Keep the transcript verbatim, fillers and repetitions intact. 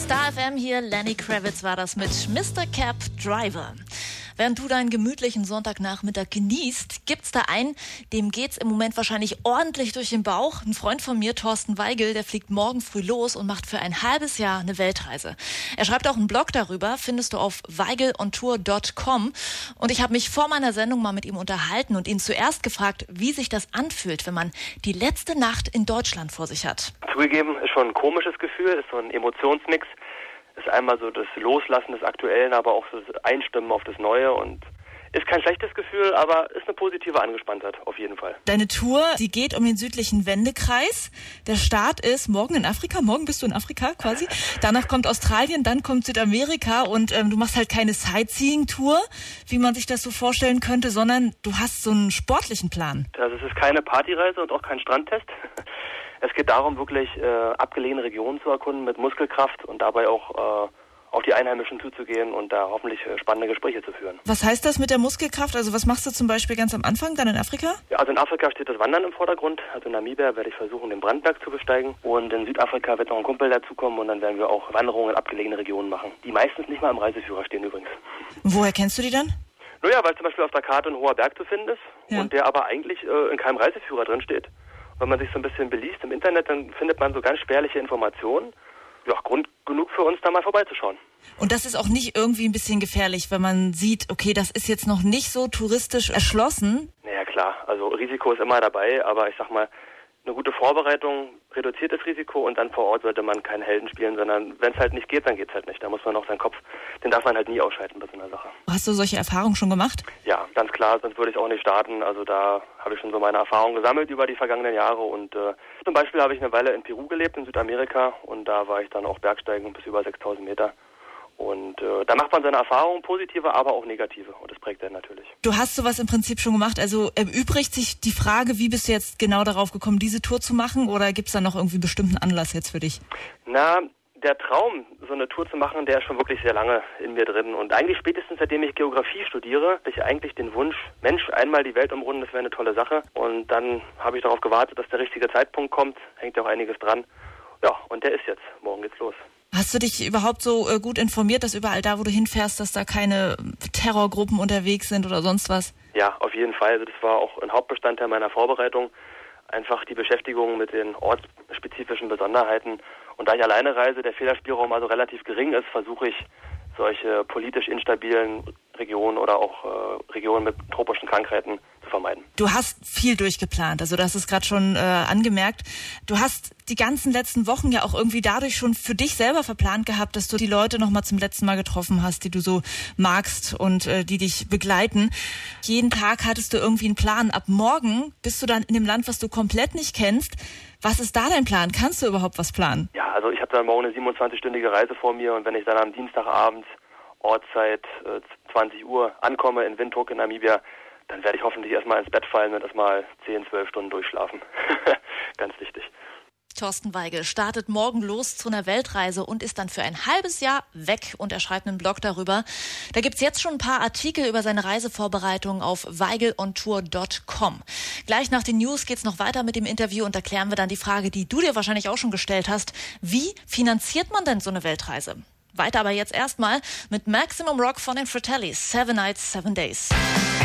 Star F M hier, Lenny Kravitz war das mit Mister Cab Driver. Während du deinen gemütlichen Sonntagnachmittag genießt, gibt's da einen, dem geht's im Moment wahrscheinlich ordentlich durch den Bauch. Ein Freund von mir, Thorsten Weigel, der fliegt morgen früh los und macht für ein halbes Jahr eine Weltreise. Er schreibt auch einen Blog darüber, findest du auf weigelontour punkt com. Und ich habe mich vor meiner Sendung mal mit ihm unterhalten und ihn zuerst gefragt, wie sich das anfühlt, wenn man die letzte Nacht in Deutschland vor sich hat. Zugegeben, ist schon ein komisches Gefühl, ist so ein Emotionsmix. Ist einmal so das Loslassen des Aktuellen, aber auch so das Einstimmen auf das Neue und ist kein schlechtes Gefühl, aber ist eine positive Angespanntheit, auf jeden Fall. Deine Tour, die geht um den südlichen Wendekreis. Der Start ist morgen in Afrika, morgen bist du in Afrika quasi. Danach kommt Australien, dann kommt Südamerika und ähm, du machst halt keine Sightseeing-Tour, wie man sich das so vorstellen könnte, sondern du hast so einen sportlichen Plan. Also es ist keine Partyreise und auch kein Strandtest. Es geht darum, wirklich äh, abgelegene Regionen zu erkunden mit Muskelkraft und dabei auch äh, auf die Einheimischen zuzugehen und da hoffentlich äh, spannende Gespräche zu führen. Was heißt das mit der Muskelkraft? Also was machst du zum Beispiel ganz am Anfang dann in Afrika? Ja, also in Afrika steht das Wandern im Vordergrund. Also in Namibia werde ich versuchen, den Brandberg zu besteigen. Und in Südafrika wird noch ein Kumpel dazukommen und dann werden wir auch Wanderungen in abgelegene Regionen machen. Die meistens nicht mal im Reiseführer stehen übrigens. Woher kennst du die dann? Naja, weil zum Beispiel auf der Karte ein hoher Berg zu finden ist ja. und der aber eigentlich äh, in keinem Reiseführer drin steht. Wenn man sich so ein bisschen beliest im Internet, dann findet man so ganz spärliche Informationen. Ja, Grund genug für uns, da mal vorbeizuschauen. Und das ist auch nicht irgendwie ein bisschen gefährlich, wenn man sieht, okay, das ist jetzt noch nicht so touristisch erschlossen? Naja, klar. Also Risiko ist immer dabei, aber ich sag mal, eine gute Vorbereitung reduziert das Risiko und dann vor Ort sollte man keinen Helden spielen, sondern wenn es halt nicht geht, dann geht's halt nicht. Da muss man auch seinen Kopf, den darf man halt nie ausschalten bei so einer Sache. Hast du solche Erfahrungen schon gemacht? Ja, ganz klar, sonst würde ich auch nicht starten. Also da habe ich schon so meine Erfahrungen gesammelt über die vergangenen Jahre und äh, zum Beispiel habe ich eine Weile in Peru gelebt, in Südamerika und da war ich dann auch Bergsteigen bis über sechstausend Meter. Und äh, da macht man seine Erfahrungen, positive, aber auch negative. Und das prägt dann natürlich. Du hast sowas im Prinzip schon gemacht. Also erübrigt sich die Frage, wie bist du jetzt genau darauf gekommen, diese Tour zu machen? Oder gibt es da noch irgendwie einen bestimmten Anlass jetzt für dich? Na, der Traum, so eine Tour zu machen, der ist schon wirklich sehr lange in mir drin. Und eigentlich spätestens seitdem ich Geografie studiere, hatte ich eigentlich den Wunsch, Mensch, einmal die Welt umrunden, das wäre eine tolle Sache. Und dann habe ich darauf gewartet, dass der richtige Zeitpunkt kommt. Hängt ja auch einiges dran. Ja, und der ist jetzt. Morgen geht's los. Hast du dich überhaupt so äh, gut informiert, dass überall da, wo du hinfährst, dass da keine Terrorgruppen unterwegs sind oder sonst was? Ja, auf jeden Fall. Also das war auch ein Hauptbestandteil meiner Vorbereitung. Einfach die Beschäftigung mit den ortsspezifischen Besonderheiten. Und da ich alleine reise, der Fehlerspielraum also relativ gering ist, versuche ich, solche politisch instabilen Regionen oder auch äh, Regionen mit tropischen Krankheiten zu vermeiden. Du hast viel durchgeplant, also du hast es gerade schon äh, angemerkt. Du hast die ganzen letzten Wochen ja auch irgendwie dadurch schon für dich selber verplant gehabt, dass du die Leute noch mal zum letzten Mal getroffen hast, die du so magst und äh, die dich begleiten. Jeden Tag hattest du irgendwie einen Plan. Ab morgen bist du dann in dem Land, was du komplett nicht kennst. Was ist da dein Plan? Kannst du überhaupt was planen? Ja, also ich habe dann morgen eine siebenundzwanzig-stündige Reise vor mir und wenn ich dann am Dienstagabend Ortszeit äh, zwanzig Uhr ankomme in Windhoek in Namibia, dann werde ich hoffentlich erstmal ins Bett fallen und erstmal zehn, zwölf Stunden durchschlafen. Ganz wichtig. Thorsten Weigel startet morgen los zu einer Weltreise und ist dann für ein halbes Jahr weg und er schreibt einen Blog darüber. Da gibt's jetzt schon ein paar Artikel über seine Reisevorbereitung auf weigelontour punkt com. Gleich nach den News geht's noch weiter mit dem Interview und da klären wir dann die Frage, die du dir wahrscheinlich auch schon gestellt hast. Wie finanziert man denn so eine Weltreise? Weiter aber jetzt erstmal mit Maximum Rock von den Fratellis. Seven Nights, Seven Days.